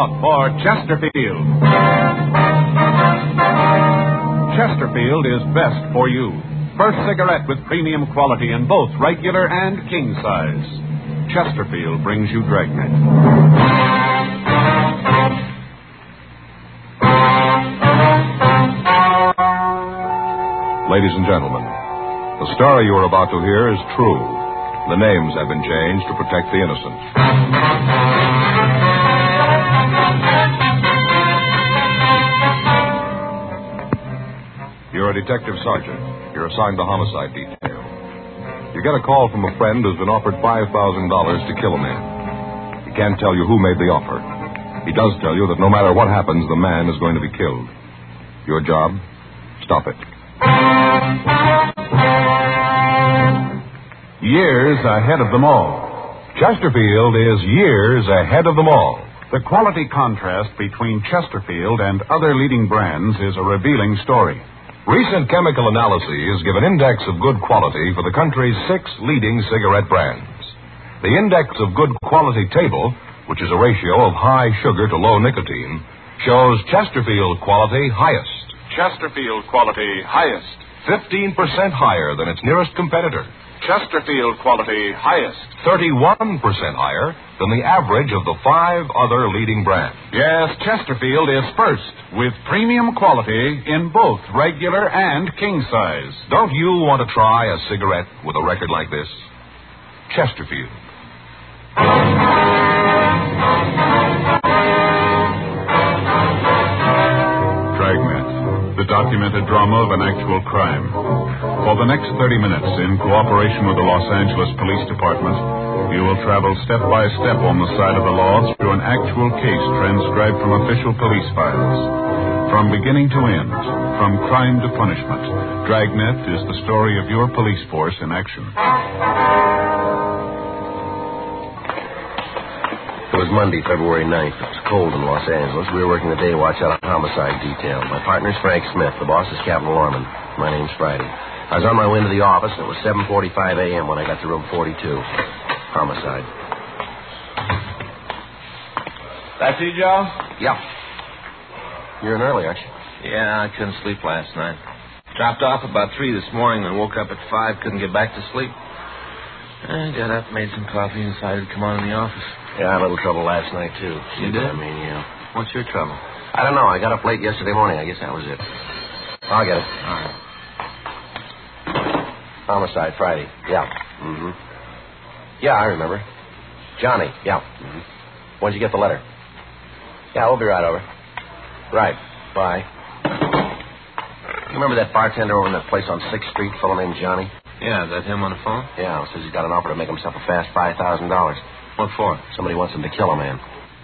off for Chesterfield. Chesterfield is best for you. First cigarette with premium quality in both regular and king size. Chesterfield brings you Dragnet. Ladies and gentlemen, the story you are about to hear is true. The names have been changed to protect the innocent. You're a detective sergeant. You're assigned to homicide detail. You get a call from a friend who's been offered $5,000 to kill a man. He can't tell you who made the offer. He does tell you that no matter what happens, the man is going to be killed. Your job? Stop it. Years ahead of them all. Chesterfield is years ahead of them all. The quality contrast between Chesterfield and other leading brands is a revealing story. Recent chemical analyses give an index of good quality for the country's 6 leading cigarette brands. The index of good quality table, which is a ratio of high sugar to low nicotine, shows Chesterfield quality highest. Chesterfield quality highest. 15% higher than its nearest competitor. Chesterfield quality highest. 31% higher than the average of the 5 other leading brands. Yes, Chesterfield is first with premium quality in both regular and king size. Don't you want to try a cigarette with a record like this? Chesterfield. Dragnet, the documented drama of an actual crime. For the next 30 minutes, in cooperation with the Los Angeles Police Department, you will travel step by step on the side of the law through an actual case transcribed from official police files. From beginning to end, from crime to punishment, Dragnet is the story of your police force in action. It was Monday, February 9th. It was cold in Los Angeles. We were working the day watch out on homicide detail. My partner's Frank Smith. The boss is Captain Lorman. My name's Friday. I was on my way into the office, and it was 7:45 a.m. when I got to room 42. Homicide. That's you, Joe? Yeah. You're in early, aren't you? Yeah, I couldn't sleep last night. Dropped off about 3 this morning and woke up at 5, couldn't get back to sleep. I got up, made some coffee, and decided to come on in the office. Yeah, I had a little trouble last night, too. You did? I mean, yeah. What's your trouble? I don't know. I got up late yesterday morning. I guess that was it. I'll get it. All right. Homicide, Friday. Yeah. Mm-hmm. Yeah, I remember. Johnny. Yeah. Mm-hmm. When'd you get the letter? Yeah, we'll be right over. Right. Bye. You remember that bartender over in that place on 6th Street, fellow named Johnny? Yeah, is that him on the phone? Yeah, says he's got an offer to make himself a fast $5,000. What for? Somebody wants him to kill a man.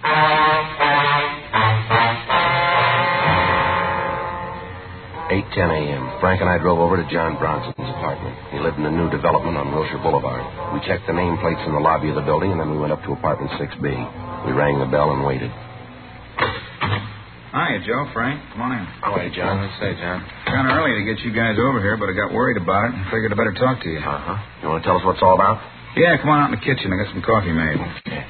8:10 a.m. Frank and I drove over to John Bronson's apartment. He lived in a new development on Wilshire Boulevard. We checked the nameplates in the lobby of the building, and then we went up to apartment 6B. We rang the bell and waited. Hiya, Joe, Frank. Come on in. How are you, John? Let's say, John. Kind of early to get you guys over here, but I got worried about it and figured I better talk to you. Uh-huh. You want to tell us what it's all about? Yeah, come on out in the kitchen. I got some coffee made. Okay.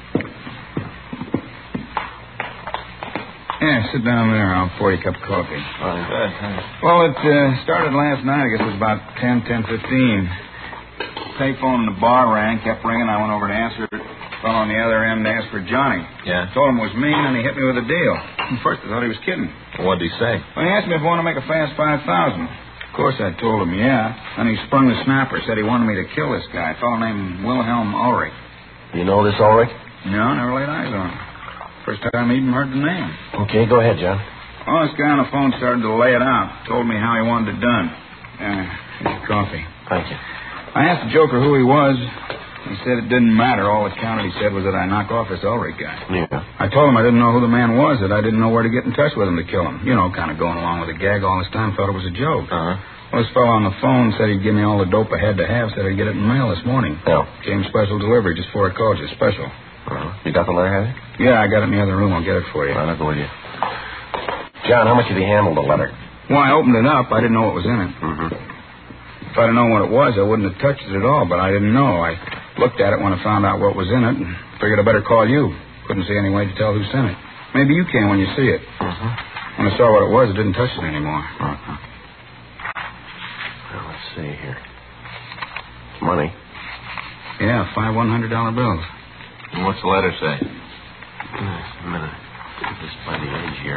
Yeah, sit down there. I'll pour you a cup of coffee. All right. Good, thanks. Well, it started last night. I guess it was about 10:15. Payphone in the bar rang, kept ringing. I went over to answer it. Fellow on the other end asked for Johnny. Yeah? Told him it was me, and he hit me with a deal. First, I thought he was kidding. What'd he say? Well, he asked me if I want to make a fast $5,000. Of course, I told him, yeah. Then he sprung the snapper, said he wanted me to kill this guy, a fellow named Wilhelm Ulrich. You know this Ulrich? No, never laid eyes on him. First time I even heard the name. Okay, go ahead, John. Well, this guy on the phone started to lay it out. Told me how he wanted it done. Here's your coffee. Thank you. I asked the joker who he was. He said it didn't matter. All that counted, he said, was that I knock off this Ulrich guy. Yeah. I told him I didn't know who the man was, that I didn't know where to get in touch with him to kill him. You know, kind of going along with the gag all this time, thought it was a joke. Uh-huh. Well, this fellow on the phone said he'd give me all the dope I had to have, said I'd get it in the mail this morning. Yeah. Came special delivery just before I called you, special. Uh-huh. You got the letter, have you? Yeah, I got it in the other room. I'll get it for you. All right, I'll go with you. John, how much have you handled the letter? Well, I opened it up. I didn't know what was in it. Mm-hmm. If I'd have known what it was, I wouldn't have touched it at all, but I didn't know. I looked at it when I found out what was in it and figured I better call you. Couldn't see any way to tell who sent it. Maybe you can when you see it. When I saw what it was, it didn't touch it anymore. Well, let's see here. Money. Yeah, 5 $100 bills. And what's the letter say? Just a minute. Get this by the edge here.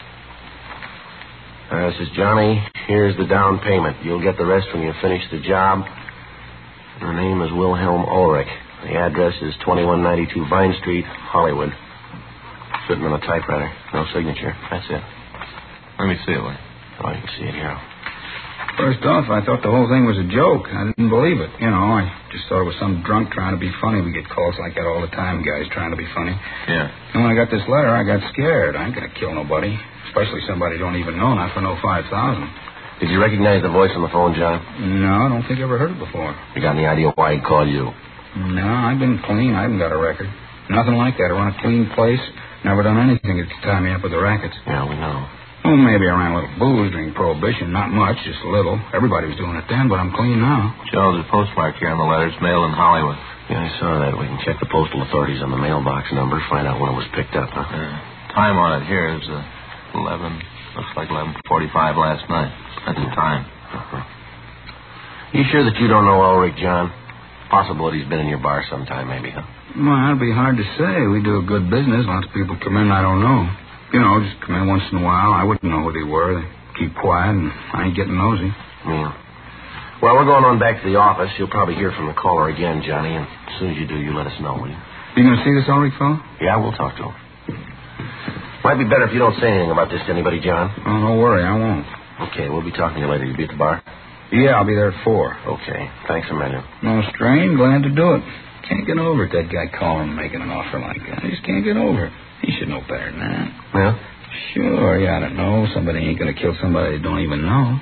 This is Johnny. Here's the down payment. You'll get the rest when you finish the job. The name is Wilhelm Ulrich. The address is 2192 Vine Street, Hollywood. Sitting on a typewriter. No signature. That's it. Let me see it, Lee. Oh, you can see it here. First off, I thought the whole thing was a joke. I didn't believe it. You know, I just thought it was some drunk trying to be funny. We get calls like that all the time, guys trying to be funny. Yeah. And when I got this letter, I got scared. I ain't going to kill nobody, especially somebody I don't even know, not for no 5,000. Did you recognize the voice on the phone, John? No, I don't think I ever heard it before. You got any idea why he called you? No, I've been clean. I haven't got a record. Nothing like that. I run a clean place. Never done anything that could tie me up with the rackets. Yeah, we know. Oh, maybe I ran a little booze during Prohibition. Not much, just a little. Everybody was doing it then, but I'm clean now. Joe, there's a postmark here on the letter. It's mailed in Hollywood. Yeah, I saw that. We can check the postal authorities on the mailbox number, find out when it was picked up, huh? Time on it here is 11. Looks like 11:45 last night. That's the time. You sure that you don't know Ulrich, John? Possible that he's been in your bar sometime, maybe, huh? Well, that'd be hard to say. We do a good business. Lots of people come in I don't know. You know, just come in once in a while. I wouldn't know who they were. They keep quiet, and I ain't getting nosy. Yeah. Well, we're going on back to the office. You'll probably hear from the caller again, Johnny, and as soon as you do, you let us know, will you? You going to see this Ulrich fellow? Yeah, we'll talk to him. Might be better if you don't say anything about this to anybody, John. Oh, don't worry, I won't. Okay, we'll be talking to you later. You be at the bar? Yeah, I'll be there at 4. Okay, thanks a million. No strain, glad to do it. Can't get over it, that guy calling and making an offer like that. I just can't get over it. He should know better than that. Yeah? Sure, you ought to know. Somebody ain't going to kill somebody they don't even know.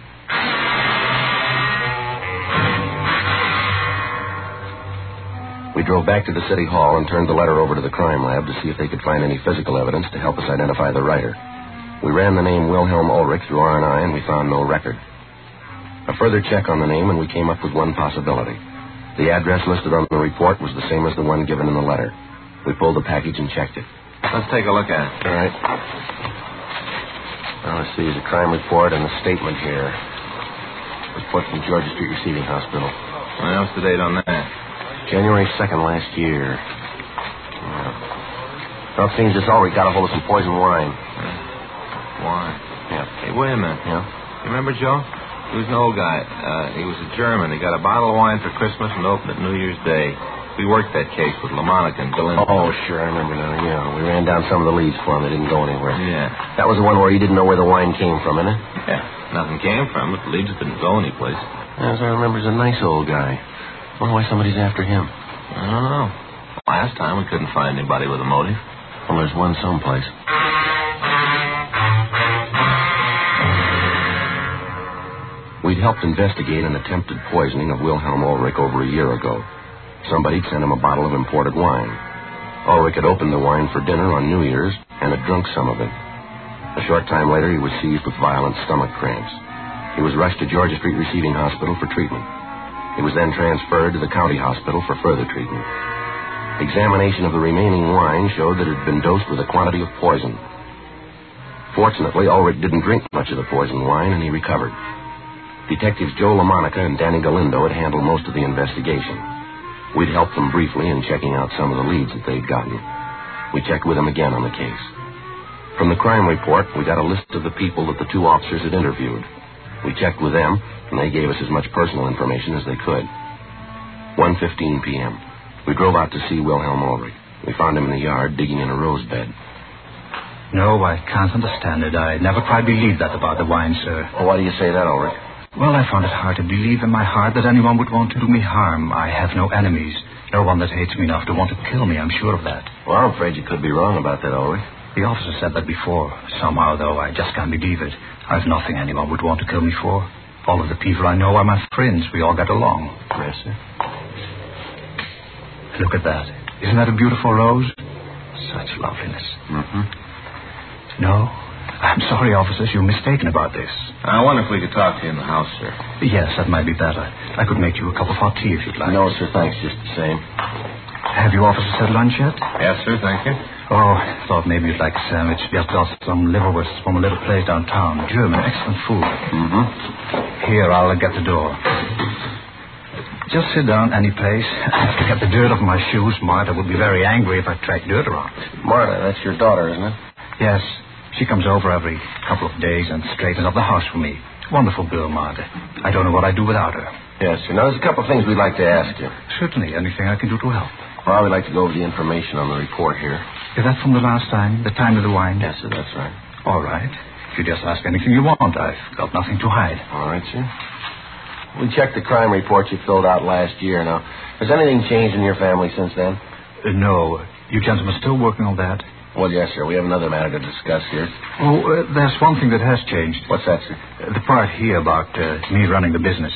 We drove back to the city hall and turned the letter over to the crime lab to see if they could find any physical evidence to help us identify the writer. We ran the name Wilhelm Ulrich through R&I, and we found no record. A further check on the name, and we came up with one possibility. The address listed on the report was the same as the one given in the letter. We pulled the package and checked it. Let's take a look at it. All right. Well, let's see. There's a crime report and a statement here. Report from Georgia Street Receiving Hospital. Well, what's the date on that? January 2nd last year. Yeah. Well, it seems this Ulrich got a hold of some poison wine. Wine? Yeah. Hey, wait a minute. Yeah? You remember, Joe? He was an old guy. He was a German. He got a bottle of wine for Christmas and opened it New Year's Day. We worked that case with LaMonica and Galindo. Oh, sure, I remember now. Yeah, we ran down some of the leads for him. They didn't go anywhere. Yeah. That was the one where he didn't know where the wine came from, isn't it? Yeah. Nothing came from it. The leads didn't go anyplace. As I remember, he's a nice old guy. Wonder why somebody's after him. I don't know. Last time we couldn't find anybody with a motive. Well, there's one someplace. We'd helped investigate an attempted poisoning of Wilhelm Ulrich over a year ago. Somebody'd sent him a bottle of imported wine. Ulrich had opened the wine for dinner on New Year's and had drunk some of it. A short time later, he was seized with violent stomach cramps. He was rushed to Georgia Street Receiving Hospital for treatment. He was then transferred to the county hospital for further treatment. Examination of the remaining wine showed that it had been dosed with a quantity of poison. Fortunately, Ulrich didn't drink much of the poisoned wine, and he recovered. Detectives Joe LaMonica and Danny Galindo had handled most of the investigation. We'd helped them briefly in checking out some of the leads that they'd gotten. We checked with them again on the case. From the crime report, we got a list of the people that the two officers had interviewed. We checked with them, and they gave us as much personal information as they could. 1:15 p.m. We drove out to see Wilhelm Ulrich. We found him in the yard digging in a rose bed. No, I can't understand it. I never quite believed that about the wine, sir. Well, why do you say that, Ulrich? Well, I found it hard to believe in my heart that anyone would want to do me harm. I have no enemies. No one that hates me enough to want to kill me, I'm sure of that. Well, I'm afraid you could be wrong about that, Ulrich. The officer said that before. Somehow, though, I just can't believe it. I've nothing anyone would want to kill me for. All of the people I know are my friends. We all get along. Yes, sir. Look at that. Isn't that a beautiful rose? Such loveliness. Mm-hmm. No? I'm sorry, officers. You're mistaken about this. I wonder if we could talk to you in the house, sir. Yes, that might be better. I could make you a cup of hot tea if you'd like. No, sir, thanks. Just the same. Have you officers had lunch yet? Yes, sir, thank you. Oh, I thought maybe you'd like a sandwich. Just got some liverwurst from a little place downtown. German, excellent food. Mm-hmm. Here, I'll get the door. Just sit down any place. I have to get the dirt off my shoes. Martha would be very angry if I tracked dirt around. Martha, that's your daughter, isn't it? Yes. She comes over every couple of days and straightens up the house for me. Wonderful girl, Martha. I don't know what I'd do without her. Yes, sir. Now, there's a couple of things we'd like to ask you. Certainly. Anything I can do to help. Well, we'd like to go over the information on the report here. Is that from the last time? The time of the wine? Yes, sir, that's right. All right. If you just ask anything you want, I've got nothing to hide. All right, sir. We checked the crime report you filled out last year. Now, has anything changed in your family since then? No. You gentlemen still working on that? Well, yes, sir. We have another matter to discuss here. Oh, there's one thing that has changed. What's that, sir? The part here about me running the business.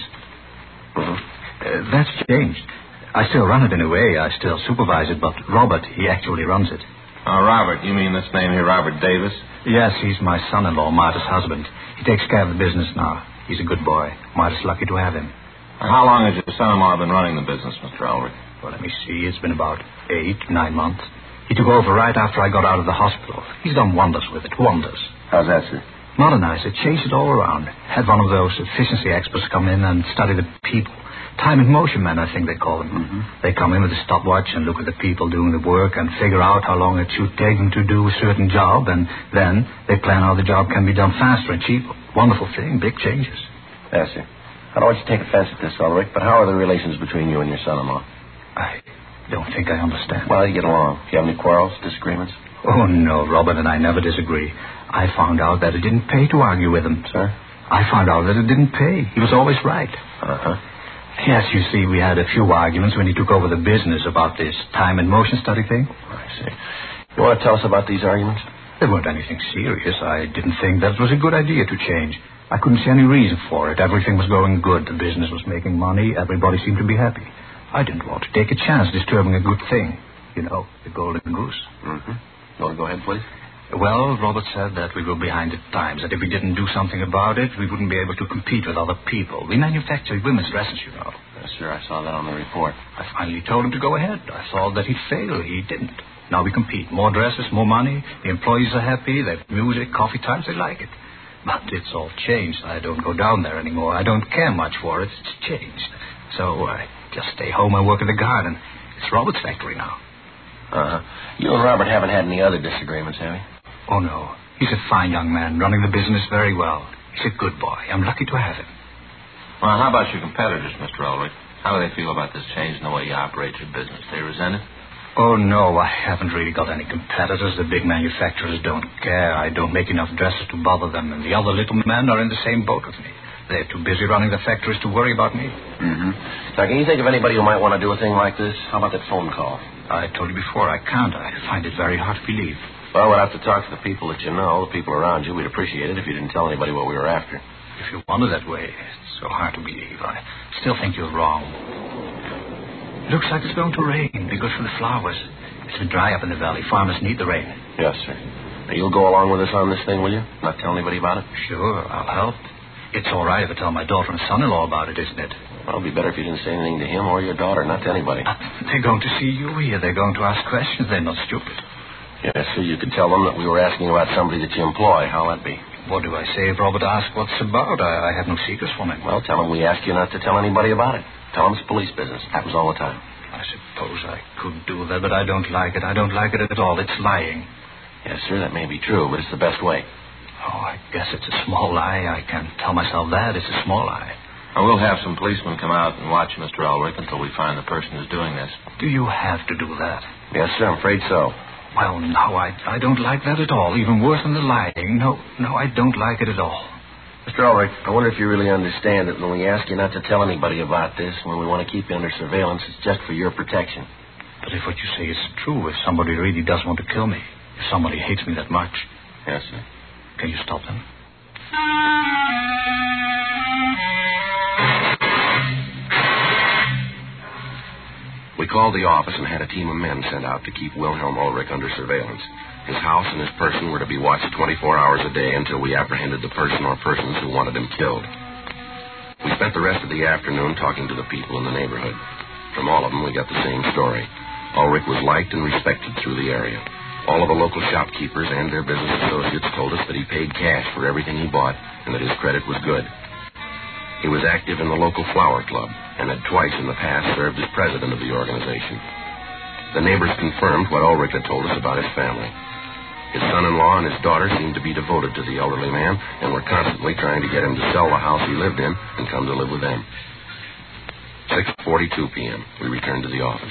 Mm-hmm. That's changed. I still run it in a way. I still supervise it, but Robert, he actually runs it. Robert, you mean this name here, Robert Davis? Yes, he's my son-in-law, Martha's husband. He takes care of the business now. He's a good boy. Martha's lucky to have him. How long has your son-in-law been running the business, Mr. Ulrich? Well, let me see. It's been about 8, 9 months. He took over right after I got out of the hospital. He's done wonders with it, wonders. How's that, sir? Modernized it, changed it all around. Had one of those efficiency experts come in and study the people. Time and motion men, I think they call them. Mm-hmm. They come in with a stopwatch and look at the people doing the work and figure out how long it should take them to do a certain job, and then they plan how the job can be done faster and cheaper. Wonderful thing, big changes. Yes, sir. I don't want you to take offense at this, Ulrich, but how are the relations between you and your son-in-law? I don't think I understand. Well, you get along. Do you have any quarrels, disagreements? Oh, no, Robert and I never disagree. I found out that it didn't pay to argue with him. Sir? I found out that it didn't pay. He was always right. Uh-huh. Yes, you see, we had a few arguments when he took over the business about this time and motion study thing. I see. You want to tell us about these arguments? They weren't anything serious. I didn't think that it was a good idea to change. I couldn't see any reason for it. Everything was going good. The business was making money. Everybody seemed to be happy. I didn't want to take a chance disturbing a good thing. You know, the golden goose. Mm-hmm. You want to go ahead, please? Well, Robert said that we were behind the times, that if we didn't do something about it, we wouldn't be able to compete with other people. We manufacture women's dresses, you know. Yes, sir. I saw that on the report. I finally told him to go ahead. I thought that he'd fail. He didn't. Now we compete. More dresses, more money. The employees are happy. They have music, coffee times. They like it. But it's all changed. I don't go down there anymore. I don't care much for it. It's changed. So I just stay home and work in the garden. It's Robert's factory now. Uh-huh. You and Robert haven't had any other disagreements, have you? Oh, no. He's a fine young man, running the business very well. He's a good boy. I'm lucky to have him. Well, how about your competitors, Mr. Ulrich? How do they feel about this change in the way you operate your business? They resent it? Oh, no, I haven't really got any competitors. The big manufacturers don't care. I don't make enough dresses to bother them, and the other little men are in the same boat with me. They're too busy running the factories to worry about me. Mm-hmm. Now, can you think of anybody who might want to do a thing like this? How about that phone call? I told you before, I can't. I find it very hard to believe. Well, we'll have to talk to the people that you know, the people around you. We'd appreciate it if you didn't tell anybody what we were after. If you wonder that way, it's so hard to believe. I still think you're wrong. Looks like it's going to rain. Be good for the flowers. It's been dry up in the valley. Farmers need the rain. Yes, sir. Now, you'll go along with us on this thing, will you? Not tell anybody about it? Sure, I'll help. It's all right if I tell my daughter and son-in-law about it, isn't it? Well, it'd be better if you didn't say anything to him or your daughter, not to anybody. They're going to see you here. They're going to ask questions. They're not stupid. Yes, sir. You could tell them that we were asking about somebody that you employ. How'll that be? What do I say if Robert asks what's about? I have no secrets from him. Well, tell him we asked you not to tell anybody about it. Tell him it's police business. Happens all the time. I suppose I could do that, but I don't like it. I don't like it at all. It's lying. Yes, sir. That may be true, but it's the best way. Oh, I guess it's a small lie. I can tell myself that. It's a small lie. Well, we'll have some policemen come out and watch Mr. Ulrich until we find the person who's doing this. Do you have to do that? Yes, sir. I'm afraid so. Well, no, I don't like that at all. Even worse than the lying. No, I don't like it at all. Mr. Ulrich, I wonder if you really understand that when we ask you not to tell anybody about this, when we want to keep you under surveillance, it's just for your protection. But if what you say is true, if somebody really does want to kill me, if somebody hates me that much... Yes, sir. Can you stop them? We called the office and had a team of men sent out to keep Wilhelm Ulrich under surveillance. His house and his person were to be watched 24 hours a day until we apprehended the person or persons who wanted him killed. We spent the rest of the afternoon talking to the people in the neighborhood. From all of them, we got the same story. Ulrich was liked and respected through the area. All of the local shopkeepers and their business associates told us that he paid cash for everything he bought and that his credit was good. He was active in the local flower club and had twice in the past served as president of the organization. The neighbors confirmed what Ulrich had told us about his family. His son-in-law and his daughter seemed to be devoted to the elderly man and were constantly trying to get him to sell the house he lived in and come to live with them. 6:42 p.m. We returned to the office.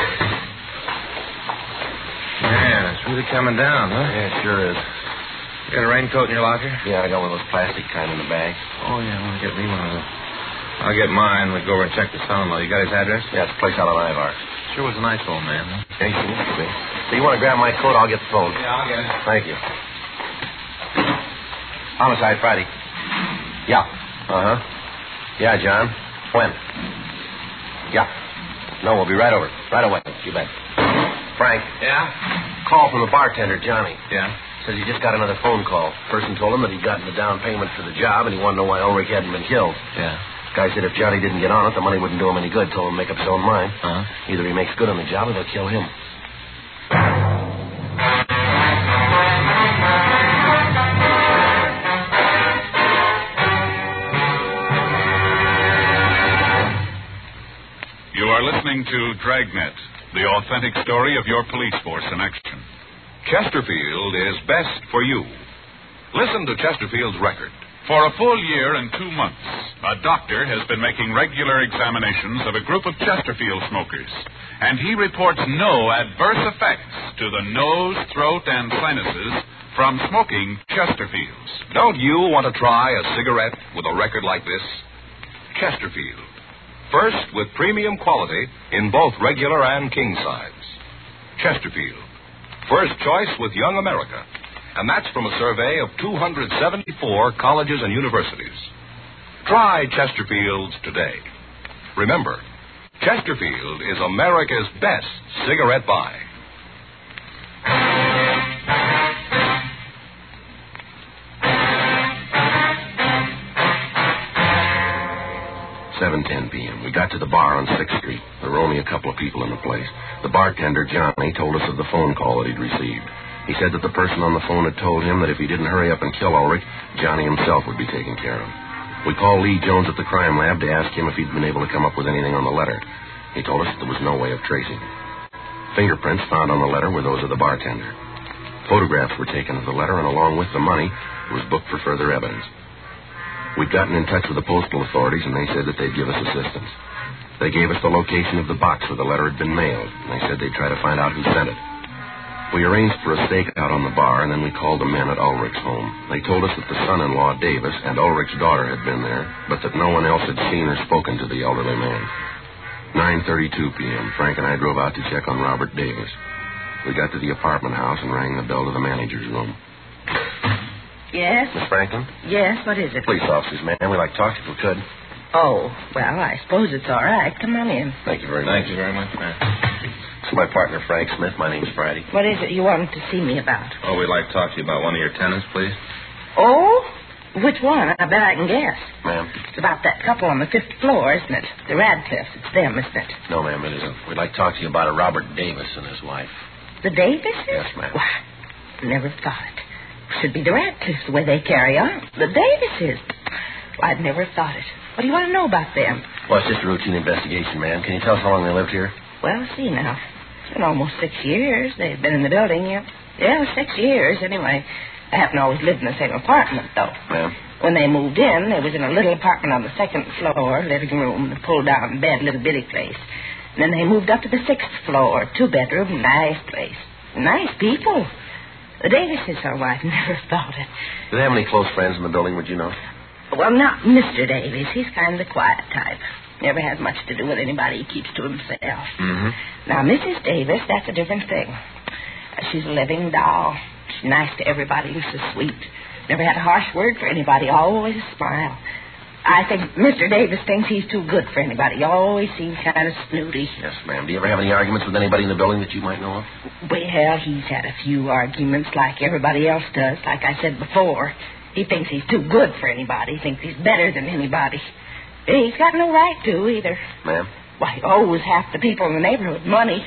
Man, it's really coming down, huh? Yeah, it sure is. You got a raincoat in your locker? Yeah, I got one of those plastic kind in the bag. Oh, yeah, I want to get me one of those. I'll get mine. We'll go over and check the son-in-law. You got his address? Yeah, it's a place out on Ivar. Sure was a nice old man, huh? Yeah, he seems to be. So you want to grab my coat? I'll get the phone. Yeah, I'll get it. Thank you. Homicide Friday. Yeah. Uh-huh. Yeah, John. When? Yeah. No, we'll be right over. Right away. You bet. Frank. Yeah? Call from the bartender, Johnny. Yeah? Says he just got another phone call. Person told him that he'd gotten the down payment for the job, and he wanted to know why Ulrich hadn't been killed. Yeah. Guy said if Johnny didn't get on it, the money wouldn't do him any good. Told him to make up his own mind. Uh-huh. Either he makes good on the job or they'll kill him. You are listening to Dragnet, the authentic story of your police force in action. Chesterfield is best for you. Listen to Chesterfield's record. For a full year and 2 months, a doctor has been making regular examinations of a group of Chesterfield smokers, and he reports no adverse effects to the nose, throat, and sinuses from smoking Chesterfields. Don't you want to try a cigarette with a record like this? Chesterfield. First with premium quality in both regular and king size. Chesterfield. First choice with Young America. And that's from a survey of 274 colleges and universities. Try Chesterfields today. Remember, Chesterfield is America's best cigarette buy. 7:10 p.m. We got to the bar on 6th Street. There were only a couple of people in the place. The bartender, Johnny, told us of the phone call that he'd received. He said that the person on the phone had told him that if he didn't hurry up and kill Ulrich, Johnny himself would be taken care of. We called Lee Jones at the crime lab to ask him if he'd been able to come up with anything on the letter. He told us that there was no way of tracing it. Fingerprints found on the letter were those of the bartender. Photographs were taken of the letter, and along with the money, it was booked for further evidence. We'd gotten in touch with the postal authorities, and they said that they'd give us assistance. They gave us the location of the box where the letter had been mailed, and they said they'd try to find out who sent it. We arranged for a stakeout on the bar, and then we called the men at Ulrich's home. They told us that the son-in-law, Davis, and Ulrich's daughter had been there, but that no one else had seen or spoken to the elderly man. 9:32 p.m., Frank and I drove out to check on Robert Davis. We got to the apartment house and rang the bell to the manager's room. Yes? Miss Franklin? Yes, what is it? Police officers, ma'am. We'd like to talk to you if we could. Oh, well, I suppose it's all right. Come on in. Thank you very much. Thank you very much, ma'am. This is my partner, Frank Smith. My name's Friday. What is it you wanted to see me about? Oh, we'd like to talk to you about one of your tenants, please. Oh? Which one? I bet I can guess. Ma'am? It's about that couple on the 5th floor, isn't it? The Radcliffes. It's them, isn't it? No, ma'am, it isn't. We'd like to talk to you about a Robert Davis and his wife. The Davises? Yes, ma'am. Why, never thought it. Should be the Radcliffes, the way they carry on. The Davises. Well, I'd never thought it. What do you want to know about them? Well, it's just a routine investigation, ma'am. Can you tell us how long they lived here? Well, see now. It's been almost 6 years. They've been in the building, yeah. Yeah, 6 years, anyway. They haven't always lived in the same apartment, though. Ma'am? When they moved in, they was in a little apartment on the 2nd floor, living room, the pull-down bed, little bitty place. And then they moved up to the 6th floor, 2-bedroom, nice place. Nice people. The Davises, our wife, never thought it. Do they have any close friends in the building, would you know? Well, not Mr. Davies. He's kind of the quiet type. Never has much to do with anybody. He keeps to himself. Mm-hmm. Now, Mrs. Davis, that's a different thing. She's a living doll. She's nice to everybody. She's so sweet. Never had a harsh word for anybody. Always a smile. I think Mr. Davis thinks he's too good for anybody. He always seems kind of snooty. Yes, ma'am. Do you ever have any arguments with anybody in the building that you might know of? Well, he's had a few arguments like everybody else does. Like I said before, he thinks he's too good for anybody. He thinks he's better than anybody. He's got no right to either. Ma'am? Why, he owes half the people in the neighborhood money.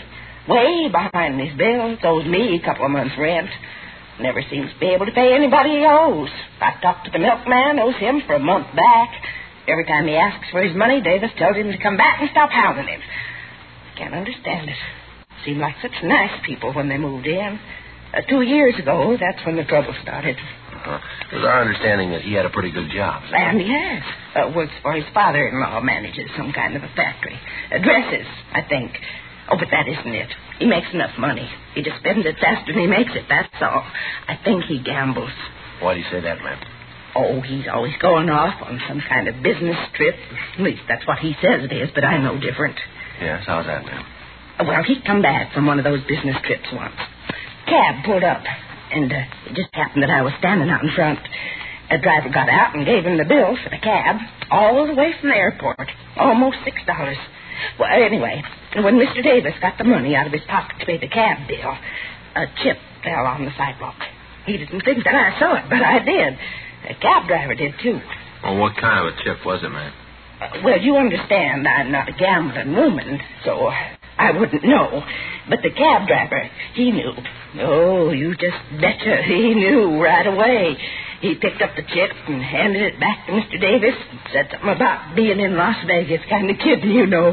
Way behind his bills. Owes me a couple of months' rent. Never seems to be able to pay anybody he owes. I talked to the milkman, owes him for a month back. Every time he asks for his money, Davis tells him to come back and stop hounding him. Can't understand it. Seemed like such nice people when they moved in. 2 years ago, that's when the trouble started. It was our understanding that he had a pretty good job. And he has. Works for his father-in-law, manages some kind of a factory. Dresses, I think. Oh, but that isn't it. He makes enough money. He just spends it faster than he makes it, that's all. I think he gambles. Why do you say that, ma'am? Oh, he's always going off on some kind of business trip. At least that's what he says it is, but I know different. Yes, how's that, ma'am? Well, he'd come back from one of those business trips once. Cab pulled up, and it just happened that I was standing out in front. A driver got out and gave him the bill for the cab, all the way from the airport. Almost $6. Well, anyway, when Mr. Davis got the money out of his pocket to pay the cab bill, a chip fell on the sidewalk. He didn't think that I saw it, but I did. The cab driver did, too. Well, what kind of a chip was it, man? Well, you understand, I'm not a gambling woman, so I wouldn't know. But the cab driver, he knew. Oh, you just betcha he knew right away. He picked up the chip and handed it back to Mr. Davis and said something about being in Las Vegas, kind of kidding, you know.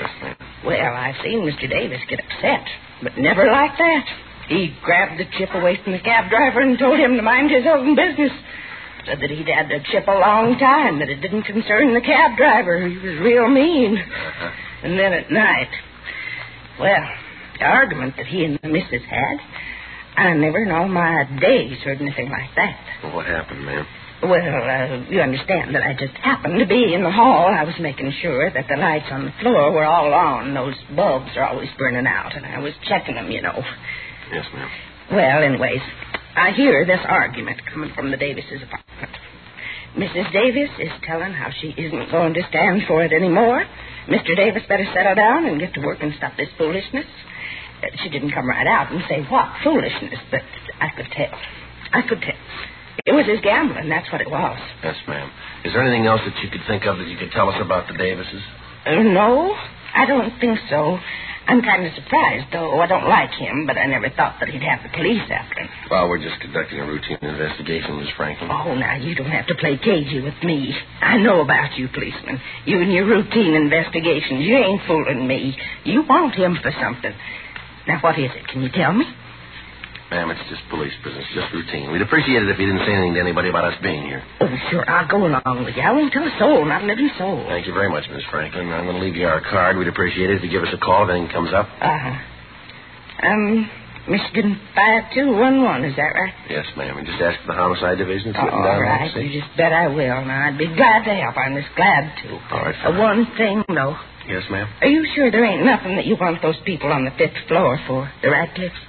Well, I've seen Mr. Davis get upset, but never like that. He grabbed the chip away from the cab driver and told him to mind his own business. Said that he'd had the chip a long time, that it didn't concern the cab driver. He was real mean. And then at night, well, the argument that he and the missus had, I never in all my days heard anything like that. Well, what happened, ma'am? Well, you understand that I just happened to be in the hall. I was making sure that the lights on the floor were all on. Those bulbs are always burning out, and I was checking them, you know. Yes, ma'am. Well, anyways, I hear this argument coming from the Davises' apartment. Mrs. Davis is telling how she isn't going to stand for it anymore. Mr. Davis better settle down and get to work and stop this foolishness. She didn't come right out and say what foolishness, but I could tell. It was his gambling, that's what it was. Yes, ma'am. Is there anything else that you could think of that you could tell us about the Davises? No, I don't think so. I'm kind of surprised, though. I don't like him, but I never thought that he'd have the police after him. Well, we're just conducting a routine investigation, Miss Franklin. Oh, now, you don't have to play cagey with me. I know about you, policeman. You and your routine investigations. You ain't fooling me. You want him for something. Now, what is it? Can you tell me? Ma'am, it's just police business, just routine. We'd appreciate it if you didn't say anything to anybody about us being here. Oh, sure, I'll go along with you. I won't tell a soul, not a living soul. Thank you very much, Miss Franklin. I'm going to leave you our card. We'd appreciate it if you give us a call if anything comes up. Michigan 5211, is that right? Yes, ma'am. And just ask for the homicide division. It's written All down. right, you just bet I will. Now, I'd be glad to help. I'm just glad to. All right, fine. One thing, though. Yes, ma'am? Are you sure there ain't nothing that you want those people on the 5th floor for, the Radcliffes?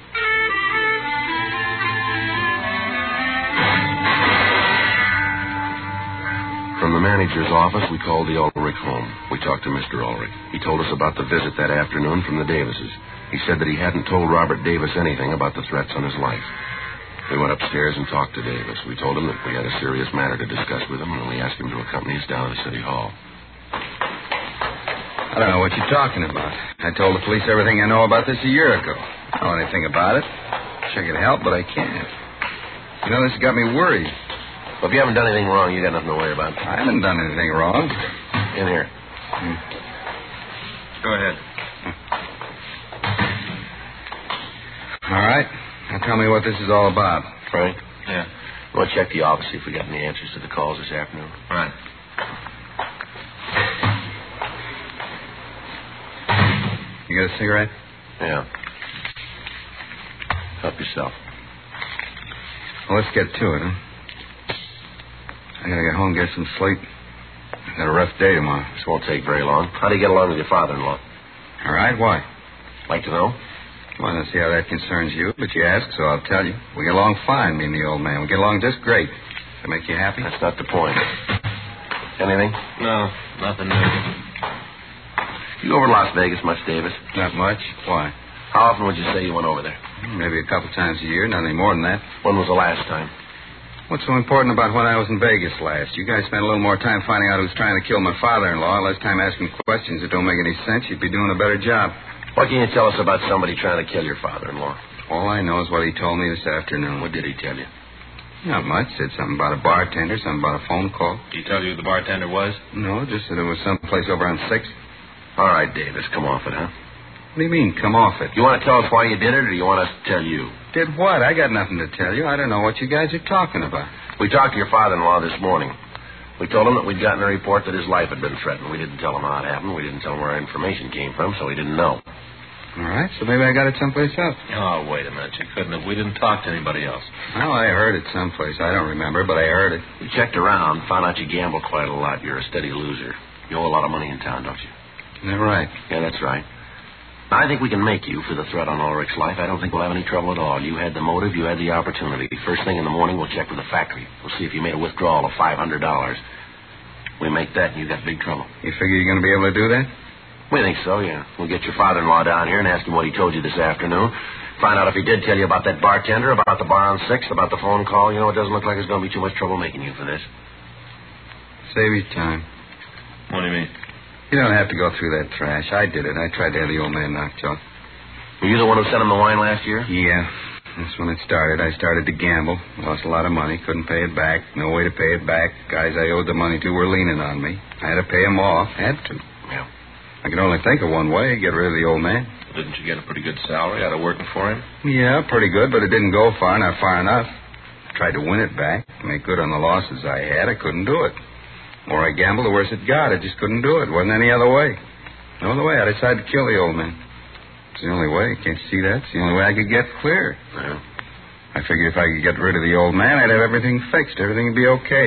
From the manager's office, we called the Ulrich home. We talked to Mr. Ulrich. He told us about the visit that afternoon from the Davises. He said that he hadn't told Robert Davis anything about the threats on his life. We went upstairs and talked to Davis. We told him that we had a serious matter to discuss with him, and we asked him to accompany us down to City Hall. I don't know what you're talking about. I told the police everything I know about this a year ago. I don't know anything about it. Wish I could help, but I can't. You know, this has got me worried. Well, if you haven't done anything wrong, you got nothing to worry about. I haven't done anything wrong. In here. Go ahead. All right. Now tell me what this is all about. Frank? Yeah. We'll check the office, see if we got any answers to the calls this afternoon. Right. You got a cigarette? Yeah. Help yourself. Well, let's get to it, huh? I gotta get home and get some sleep. I got a rough day tomorrow. This won't take very long. How do you get along with your father-in-law? All right, why? Like to know? Well, I don't see how that concerns you, but you ask, so I'll tell you. We get along fine, me and the old man. We get along just great. Does that make you happy? That's not the point. Anything? No, nothing new. You go over to Las Vegas much, Davis? Not much. Why? How often would you say you went over there? Maybe a couple times a year, not any more than that. When was the last time? What's so important about when I was in Vegas last? You guys spent a little more time finding out who's trying to kill my father-in-law, less time asking questions that don't make any sense. You'd be doing a better job. What can you tell us about somebody trying to kill your father-in-law? All I know is what he told me this afternoon. What did he tell you? Not much. Said something about a bartender, something about a phone call. Did he tell you who the bartender was? No, just that it was someplace over on 6th. All right, Davis, come off it, huh? What do you mean, come off it? You want to tell us why you did it, or do you want us to tell you? Did what? I got nothing to tell you. I don't know what you guys are talking about. We talked to your father-in-law this morning. We told him that we'd gotten a report that his life had been threatened. We didn't tell him how it happened. We didn't tell him where our information came from, so he didn't know. All right, so maybe I got it someplace else. Oh, wait a minute. You couldn't have. We didn't talk to anybody else. Well, I heard it someplace. I don't remember, but I heard it. We checked around, found out you gamble quite a lot. You're a steady loser. You owe a lot of money in town, don't you? Is that right? Yeah, that's right. I think we can make you for the threat on Ulrich's life. I don't think we'll have any trouble at all. You had the motive. You had the opportunity. First thing in the morning, we'll check with the factory. We'll see if you made a withdrawal of $500. We make that, and you got big trouble. You figure you're going to be able to do that? We think so, yeah. We'll get your father-in-law down here and ask him what he told you this afternoon. Find out if he did tell you about that bartender, about the bar on 6th, about the phone call. You know, it doesn't look like there's going to be too much trouble making you for this. Save your time. What do you mean? You don't have to go through that trash. I did it. I tried to have the old man knocked off. Were you the one who sent him the wine last year? Yeah. That's when it started. I started to gamble. Lost a lot of money. Couldn't pay it back. No way to pay it back. Guys I owed the money to were leaning on me. I had to pay them off. Had to. Yeah. I could only think of one way. Get rid of the old man. Didn't you get a pretty good salary out of working for him? Yeah, pretty good, but it didn't go far, not far enough. Tried to win it back. Make good on the losses I had. I couldn't do it. The more I gambled, the worse it got. I just couldn't do it. Wasn't any other way. No other way. I decided to kill the old man. It's the only way. Can't you see that? It's the only way I could get clear. Yeah. I figured if I could get rid of the old man, I'd have everything fixed. Everything would be okay.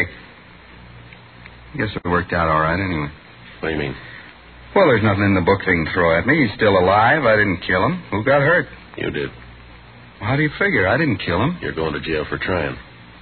I guess it worked out all right anyway. What do you mean? Well, there's nothing in the book they can throw at me. He's still alive. I didn't kill him. Who got hurt? You did. Well, how do you figure? I didn't kill him. You're going to jail for trying.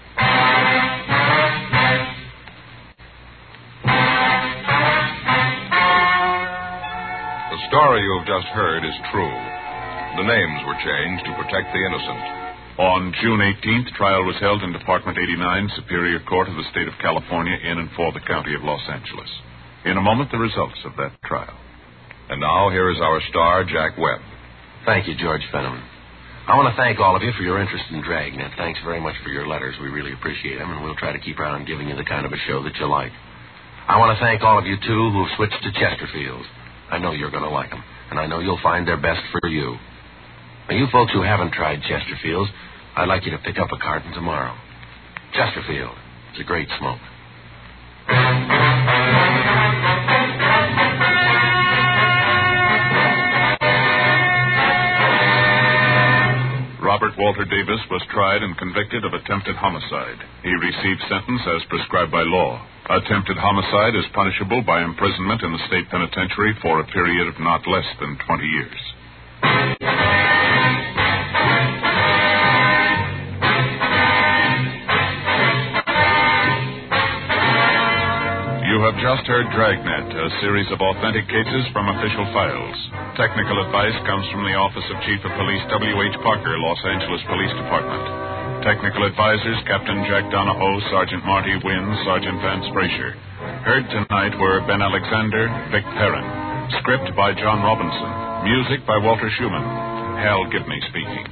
The story you have just heard is true. The names were changed to protect the innocent. On June 18th, trial was held in Department 89, Superior Court of the State of California, in and for the County of Los Angeles. In a moment, the results of that trial. And now, here is our star, Jack Webb. Thank you, George Fenneman. I want to thank all of you for your interest in Dragnet. Thanks very much for your letters. We really appreciate them, and we'll try to keep right on giving you the kind of a show that you like. I want to thank all of you, too, who've switched to Chesterfields. I know you're going to like them, and I know you'll find they're best for you. Now, you folks who haven't tried Chesterfields, I'd like you to pick up a carton tomorrow. Chesterfield is a great smoke. Robert Walter Davis was tried and convicted of attempted homicide. He received sentence as prescribed by law. Attempted homicide is punishable by imprisonment in the state penitentiary for a period of not less than 20 years. You have just heard Dragnet, a series of authentic cases from official files. Technical advice comes from the Office of Chief of Police W.H. Parker, Los Angeles Police Department. Technical advisors Captain Jack Donahoe, Sergeant Marty Wynn, Sergeant Vance Brasher. Heard tonight were Ben Alexander, Vic Perrin. Script by John Robinson. Music by Walter Schumann. Hal Gibney speaking.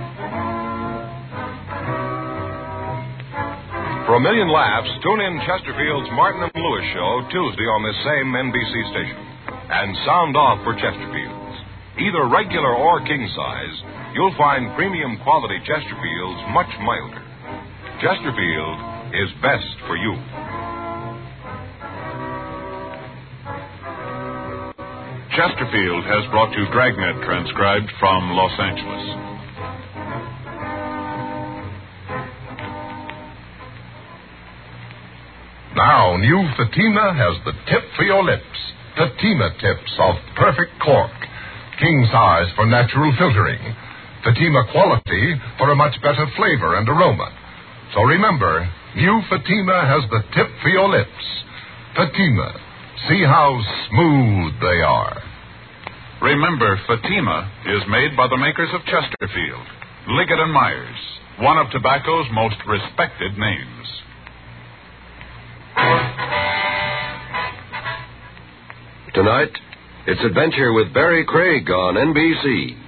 For a million laughs, tune in Chesterfield's Martin and Lewis show Tuesday on this same NBC station. And sound off for Chesterfields. Either regular or king size, you'll find premium quality Chesterfields much milder. Chesterfield is best for you. Chesterfield has brought you Dragnet, transcribed from Los Angeles. Now, new Fatima has the tip for your lips. Fatima tips of perfect cork. King size for natural filtering. Fatima quality for a much better flavor and aroma. So remember, new Fatima has the tip for your lips. Fatima. See how smooth they are. Remember, Fatima is made by the makers of Chesterfield, Liggett & Myers, one of tobacco's most respected names. Tonight, It's Adventure with Barry Craig on NBC.